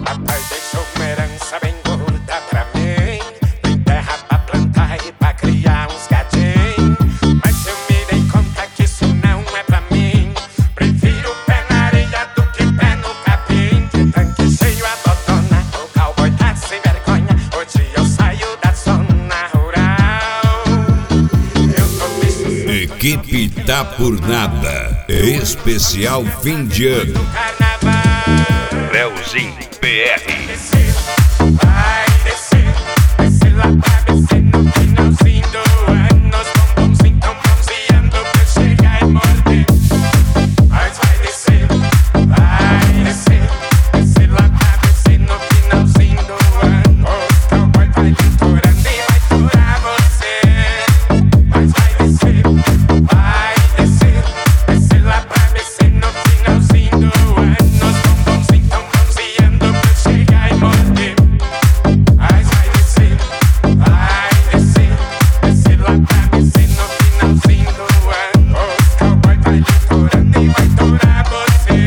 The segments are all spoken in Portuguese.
Papai deixou uma herança bem gorda pra mim. Tem terra pra plantar e pra criar uns gatinhos. Mas eu me dei conta que isso não é pra mim. Prefiro pé na areia do que pé no capim. De tanque cheio a botona, o cowboy tá sem vergonha. Hoje eu saio da zona rural. Eu tô visto. Equipe Tá Por Nada, especial fim de ano. Do carnaval. Leozinho PR. Vai descer, descer lá pra descer no finalzinho do ano. Os bombonzinhos tão bronzeando pra chegar e morder. Mas vai descer, descer lá pra descer no finalzinho do ano. Os cowboy vai litorando e vai furar você. Mas vai descer, descer lá pra descer no finalzinho do ano. Os bombonzinhos tão bronzeando pra chegar e morder. Mas vai descer, descer lá pra descer no finalzinho do ano. Os cowboy vai litorando e vai torar você.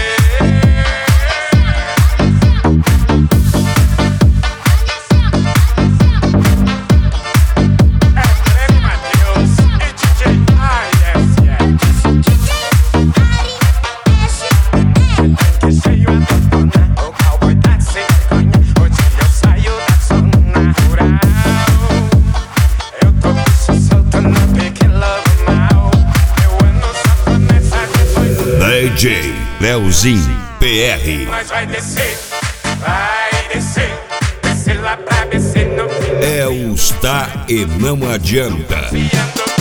É Breno Matheus e DJ ASS. Que cheio a botona, o cowboy tá sem vergonha. Hoje eu saio da zona rural. Eu tô bicho solto no pique lobo mal. Meu ano só começa depois do. DJ Leozinho PR. Mas vai descer, descer lá pra descer no final. É os Tá e não adianta. Enfiando